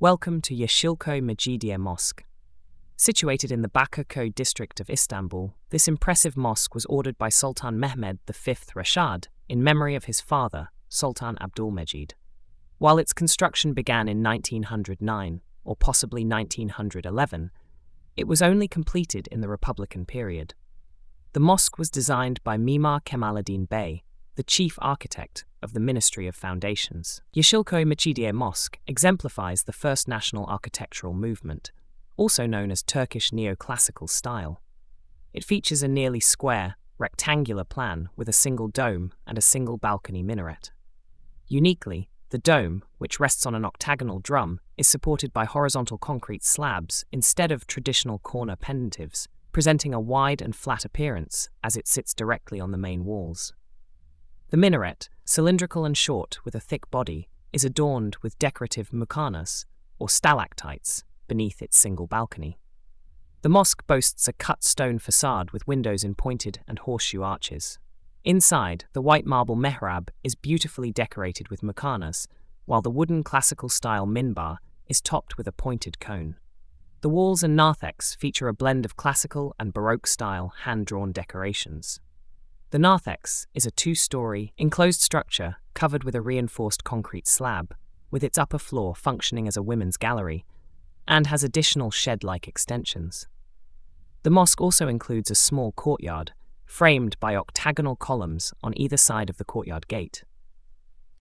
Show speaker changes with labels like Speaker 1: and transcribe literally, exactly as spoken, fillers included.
Speaker 1: Welcome to Yeşilköy Mecidiye Mosque. Situated in the Bakırköy district of Istanbul, this impressive mosque was ordered by Sultan Mehmed the fifth Rashad in memory of his father, Sultan Abdülmecid. While its construction began in nineteen oh nine, or possibly nineteen eleven, it was only completed in the Republican period. The mosque was designed by Mimar Kemalettin Bey, the chief architect of the Ministry of Foundations. Yeşilköy Mecidiye Mosque exemplifies the first national architectural movement, also known as Turkish neoclassical style. It features a nearly square, rectangular plan with a single dome and a single balcony minaret. Uniquely, the dome, which rests on an octagonal drum, is supported by horizontal concrete slabs instead of traditional corner pendentives, presenting a wide and flat appearance as it sits directly on the main walls. The minaret, cylindrical and short with a thick body, is adorned with decorative muqarnas, or stalactites, beneath its single balcony. The mosque boasts a cut stone facade with windows in pointed and horseshoe arches. Inside, the white marble mehrab is beautifully decorated with muqarnas, while the wooden classical-style minbar is topped with a pointed cone. The walls and narthex feature a blend of classical and Baroque-style hand-drawn decorations. The narthex is a two-story, enclosed structure covered with a reinforced concrete slab, with its upper floor functioning as a women's gallery, and has additional shed-like extensions. The mosque also includes a small courtyard, framed by octagonal columns on either side of the courtyard gate.